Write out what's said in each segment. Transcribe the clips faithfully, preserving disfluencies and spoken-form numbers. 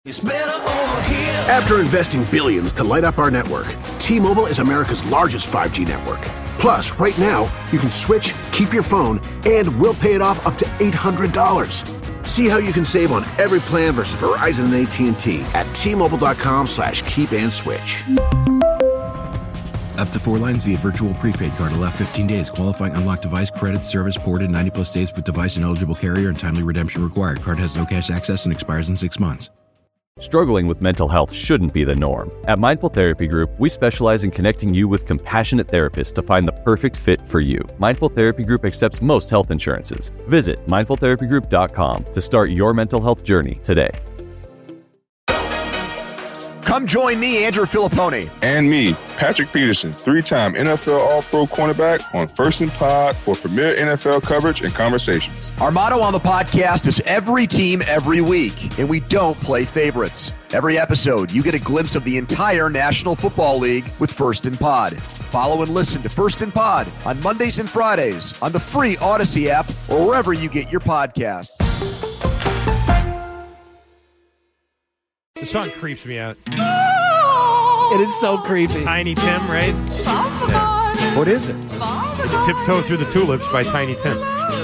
It's better over here. After investing billions to light up our network, T-Mobile is America's largest five G network. Plus, right now, you can switch, keep your phone, and we'll pay it off up to eight hundred dollars. See how you can save on every plan versus Verizon and A T and T at T-Mobile.com slash keep and switch. Up to four lines via virtual prepaid card. Allow fifteen days. Qualifying unlocked device credit service ported ninety plus days with device and eligible carrier and timely redemption required. Card has no cash access and expires in six months. Struggling with mental health shouldn't be the norm. At Mindful Therapy Group, we specialize in connecting you with compassionate therapists to find the perfect fit for you. Mindful Therapy Group accepts most health insurances. Visit mindful therapy group dot com to start your mental health journey today. Come join me, Andrew Filippone. And me, Patrick Peterson, three-time N F L All-Pro cornerback on First and Pod for premier N F L coverage and conversations. Our motto on the podcast is every team, every week, and we don't play favorites. Every episode, you get a glimpse of the entire National Football League with First and Pod. Follow and listen to First and Pod on Mondays and Fridays on the free Odyssey app or wherever you get your podcasts. The song creeps me out. It is so creepy. Tiny Tim, right? Yeah. What is it? It's Tiptoe Through the Tulips by Tiny Tim.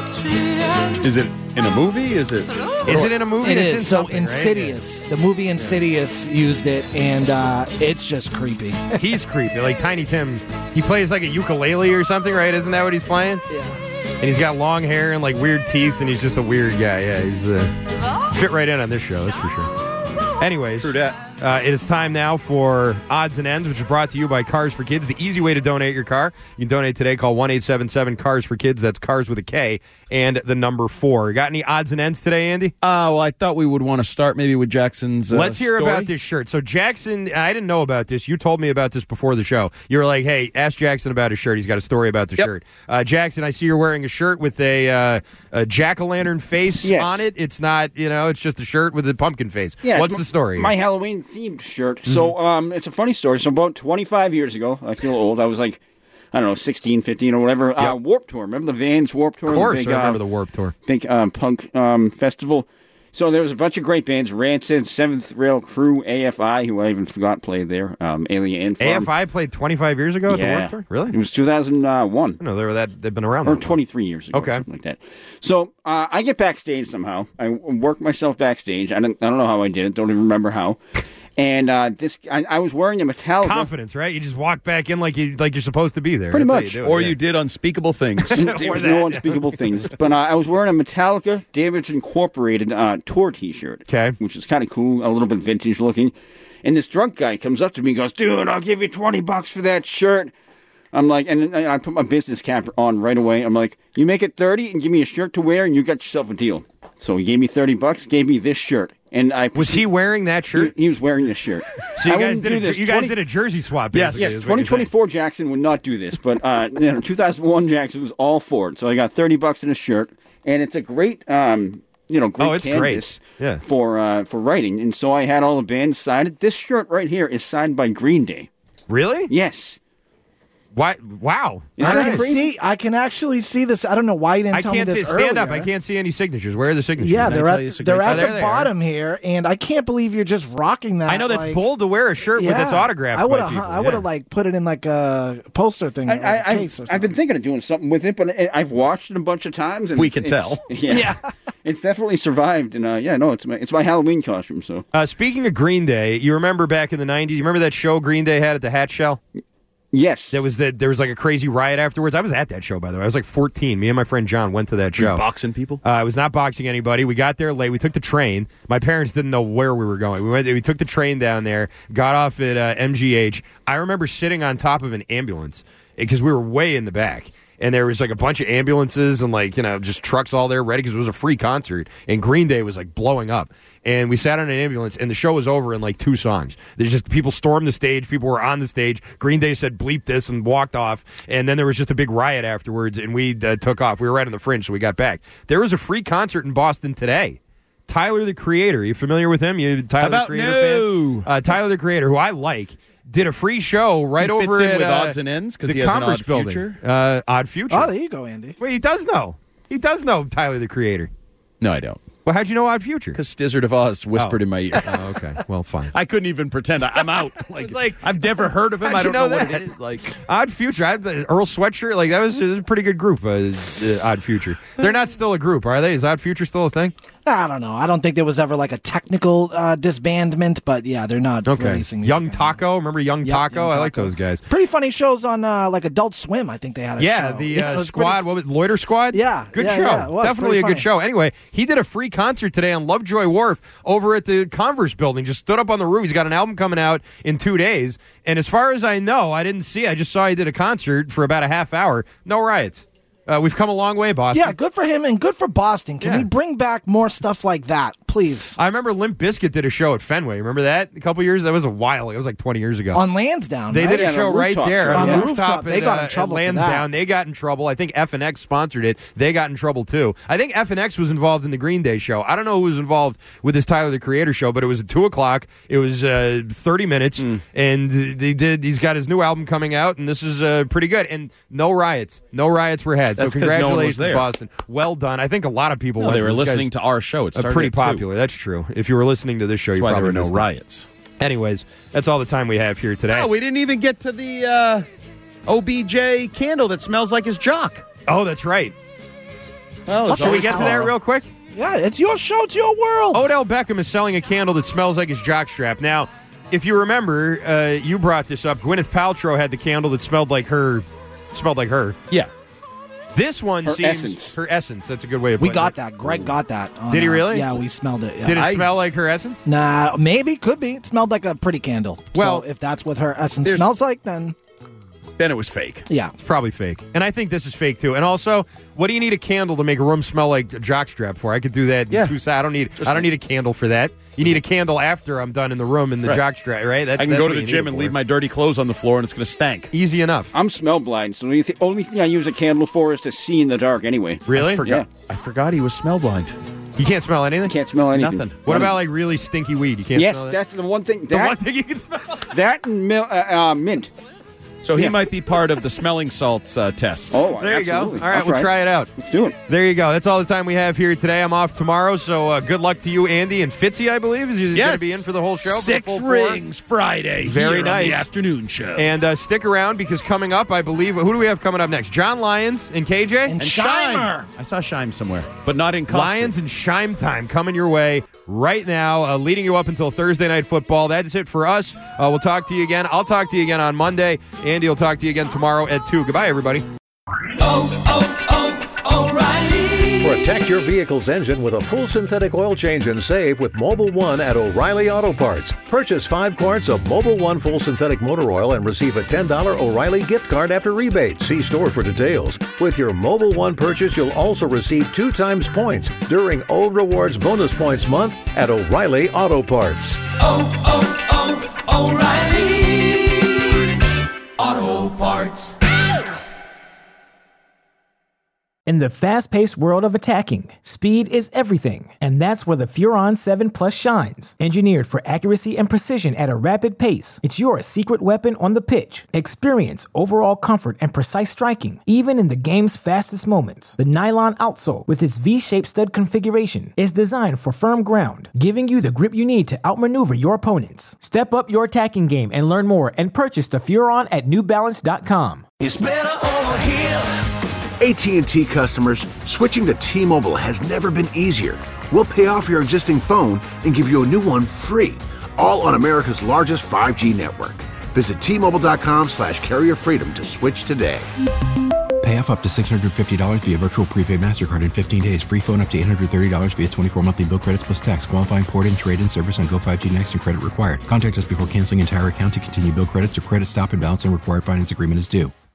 Is it in a movie? Is it? Is it in a movie? It It's is. So in Insidious. Right? The movie Insidious used it, and uh, it's just creepy. He's creepy. Like Tiny Tim, he plays like a ukulele or something, right? Isn't that what he's playing? Yeah. And he's got long hair and like weird teeth, and he's just a weird guy. Yeah, he's uh, fit right in on this show, that's for sure. Anyways, True that. Uh, it is time now for Odds and Ends, which is brought to you by Cars for Kids, the easy way to donate your car. You can donate today. Call one eight seven seven cars for kids. That's cars with a K and the number four. Got any odds and ends today, Andy? Uh, well, I thought we would want to start maybe with Jackson's uh, Let's hear story. about this shirt. So Jackson, I didn't know about this. You told me about this before the show. You were like, hey, ask Jackson about his shirt. He's got a story about the Yep. shirt. Uh, Jackson, I see you're wearing a shirt with a, uh, a jack-o'-lantern face Yes. on it. It's not, you know, it's just a shirt with a pumpkin face. Yeah, What's it's the story? My Halloween-themed shirt. So um, it's a funny story. So about twenty-five years ago, I feel old. I was like, I don't know, sixteen, fifteen or whatever. Yep. Uh, Warped Tour. Remember the Vans Warped Tour? Of course, the big, I remember uh, the Warped Tour. Big um, punk um, festival. So there was a bunch of great bands. Rancid, Seventh Rail Crew, A F I, who I even forgot played there. Um, Alien Ant Farm. A F I played twenty-five years ago at the Yeah. Warped Tour? Really? It was two thousand one. No, they were that. They've been around. Or that long. twenty-three years ago, Okay. or something like that. So uh, I get backstage somehow. I work myself backstage. I don't, I don't know how I did it. Don't even remember how. And uh, this, I, I was wearing a Metallica. Confidence, right? You just walk back in like you like you're supposed to be there. Pretty That's how much. you do it, Or yeah. you did unspeakable things. There was no unspeakable things. But uh, I was wearing a Metallica Damage Incorporated uh, tour T-shirt. Okay. Which is kind of cool, a little bit vintage looking. And this drunk guy comes up to me and goes, dude, I'll give you twenty bucks for that shirt. I'm like, and I put my business cap on right away. I'm like, you make it thirty and give me a shirt to wear and you got yourself a deal. So he gave me thirty bucks, gave me this shirt. And I Was he wearing that shirt? He, he was wearing this shirt. So you I guys wouldn't did do a, this. you guys twenty did a jersey swap. Yes. Basically, Yes, is what twenty you're saying. twenty-four Jackson would not do this, but uh, you know, two thousand one Jackson was all for it. So I got thirty bucks in a shirt, and it's a great, um, you know, great Oh, it's canvas great. Yeah. for uh, for writing. And so I had all the bands signed it. This shirt right here is signed by Green Day. Really? Yes. Why? Wow. Isn't I that can crazy? see. I can actually see this. I don't know why you didn't I tell can't me see. this Stand up. I earlier. can't see any signatures. Where are the signatures? Yeah, Can I they're tell at you they're signature? at Oh, there the they are. bottom here, and I can't believe you're just rocking that. I know that's like, bold to wear a shirt with its autograph. I would have. by people, I would have yeah. like put it in like a poster thing, I, or I, a I, case or something. I've been thinking of doing something with it, but I, I've watched it a bunch of times. And We it's- can it's- tell. Yeah, Yeah. It's definitely survived. And uh, yeah, no, it's my it's my Halloween costume. So Uh, speaking of Green Day, you remember back in the nineties? You remember that show Green Day had at the Hat Shell? yes, That was that. There was like a crazy riot afterwards. I was at that show, by the way. I was like fourteen. Me and my friend John went to that You show. boxing people? Uh, I was not boxing anybody. We got there late. We took the train. My parents didn't know where we were going. We went. We took the train down there. Got off at uh, M G H. I remember sitting on top of an ambulance because we were way in the back. And there was like a bunch of ambulances and like, you know, just trucks all there ready because it was a free concert. And Green Day was like blowing up. And we sat on an ambulance and the show was over in like two songs. There's just people stormed the stage. People were on the stage. Green Day said bleep this and walked off. And then there was just a big riot afterwards and we uh, took off. We were right on the fringe, so we got back. There was a free concert in Boston today. Tyler, the Creator. You familiar with him? You Tyler, How about the Creator no? fan? Uh, Tyler, the Creator, who I like. Did a free show right He over fits in at with uh, Odds and Ends 'cause the he has an Converse Odd building. Future? Uh, Odd Future. Oh, there you go, Andy. Wait, he does know. He does know Tyler, the Creator. No, I don't. Well, how'd you know Odd Future? Because Stizzard of Oz whispered Oh. in my ear. Oh, okay. Well, fine. I couldn't even pretend. I, I'm out. Like, It's like, I've never heard of him. how'd I you don't know, know what that? it is. Like, Odd Future. I, the Earl Sweatshirt. Like that was, it was a pretty good group. Uh, uh, Odd Future. They're not still a group, are they? Is Odd Future still a thing? I don't know. I don't think there was ever like a technical uh, disbandment, but yeah, they're not Okay. releasing music Young anymore. Taco. Remember Young Yep, Taco? Young I like Taco. those guys. Pretty funny shows on uh, like Adult Swim. I think they had a Yeah, show. the Yeah, uh, it was squad. pretty- What was it, Loiter Squad? Yeah, good yeah, show. yeah, it was Definitely a pretty good funny. show. Anyway, he did a free concert today on Lovejoy Wharf over at the Converse building. Just stood up on the roof. He's got an album coming out in two days. And as far as I know, I didn't see. I just saw he did a concert for about a half hour. No riots. Uh, we've come a long way, Boston. Yeah, good for him and good for Boston. Can Yeah. we bring back more stuff like that, please? I remember Limp Bizkit did a show at Fenway. Remember that? A couple years? That was a while ago. It was like twenty years ago. On Lansdowne, They right? did a Yeah, on show a right rooftop there show. on On the the rooftop. rooftop. They at, got in uh, trouble at for that. Lansdowne. They got in trouble. I think F N X sponsored it. They got in trouble too. I think F N X was involved in the Green Day show. I don't know who was involved with this Tyler the Creator show, but it was at two o'clock. It was uh, thirty minutes, Mm. and they did. He's got his new album coming out, and this is uh, pretty good. And no riots. No riots were had. That's so 'cause no one congratulations, was there. Boston. Well done. I think a lot of people. no, went they to were this listening guy's- to our show. It uh, started pretty at two. popular. That's true. If you were listening to this show, That's you why there probably were no missed it. riots. Anyways, that's all the time we have here today. Oh, we didn't even get to the uh, O B J candle that smells like his jock. Oh, that's right. Well, it's Should we always get to that tomorrow. real quick? Yeah, it's your show. It's your world. Odell Beckham is selling a candle that smells like his jockstrap. Now, if you remember, uh, you brought this up. Gwyneth Paltrow had the candle that smelled like her. Smelled like her. Yeah. This one Her seems essence. her essence. That's a good way of we putting got it. that. Greg got that. on, Did he uh, really? yeah, we smelled it. Yeah. Did it I- smell like her essence? Nah, maybe, could be. It smelled like a pretty candle. Well, so if that's what her essence there's- smells like, then Then it was fake. yeah. It's probably fake. And I think this is fake too. And also, what do you need a candle to make a room smell like a jockstrap for? I could do that. in Yeah. two se- I don't need. I don't need a candle for that. You need a candle after I'm done in the room in the Right. jockstrap, right? That's, I can that's go what to the you need gym it and for. leave my dirty clothes on the floor, and it's going to stank. Easy enough. I'm smell blind, so the only thing I use a candle for is to see in the dark anyway. Really? I forgot. I forgot he was smell blind. You can't smell anything. Can't smell anything. Nothing. What about like really stinky weed? You can't. Yes, smell that? that's the one thing. the That, one thing you can smell. that and mil- uh, uh, mint. So he Yeah. might be part of the smelling salts uh, test. Oh, There you go. All absolutely. right, I'll we'll try it out. Let's do it. There you go. That's all the time we have here today. I'm off tomorrow, so uh, good luck to you, Andy and Fitzy. I believe is going Yes. to be in for the whole show. for the Six full four. rings Friday. Very here nice. On the afternoon show. And uh, stick around because coming up, I believe, who do we have coming up next? John Lyons and K J? And And Shimer. I saw Shime somewhere, but not in costume. Lions and Shime time coming your way right now, uh, leading you up until Thursday Night Football. That's it for us. Uh, we'll talk to you again. I'll talk to you again on Monday. Andy will talk to you again tomorrow at two. Goodbye, everybody. Protect your vehicle's engine with a full synthetic oil change and save with Mobile One at O'Reilly Auto Parts. Purchase five quarts of Mobile One full synthetic motor oil and receive a ten dollars O'Reilly gift card after rebate. See store for details. With your Mobile One purchase, you'll also receive two times points during O Rewards Bonus Points Month at O'Reilly Auto Parts. Oh, oh, oh, O'Reilly Auto Parts. In the fast-paced world of attacking, speed is everything, and that's where the Furon seven Plus shines. Engineered for accuracy and precision at a rapid pace, it's your secret weapon on the pitch. Experience overall comfort and precise striking, even in the game's fastest moments. The nylon outsole, with its V-shaped stud configuration, is designed for firm ground, giving you the grip you need to outmaneuver your opponents. Step up your attacking game and learn more and purchase the Furon at New Balance dot com. It's better over here. A T and T customers, switching to T-Mobile has never been easier. We'll pay off your existing phone and give you a new one free, all on America's largest five G network. Visit T Mobile dot com slash carrier freedom to switch today. Pay off up to six hundred fifty dollars via virtual prepaid MasterCard in fifteen days. Free phone up to eight hundred thirty dollars via twenty-four monthly bill credits plus tax. Qualifying port-in, trade-in service on Go five G Next and credit required. Contact us before canceling entire account to continue bill credits or credit stop and balance and required finance agreement is due.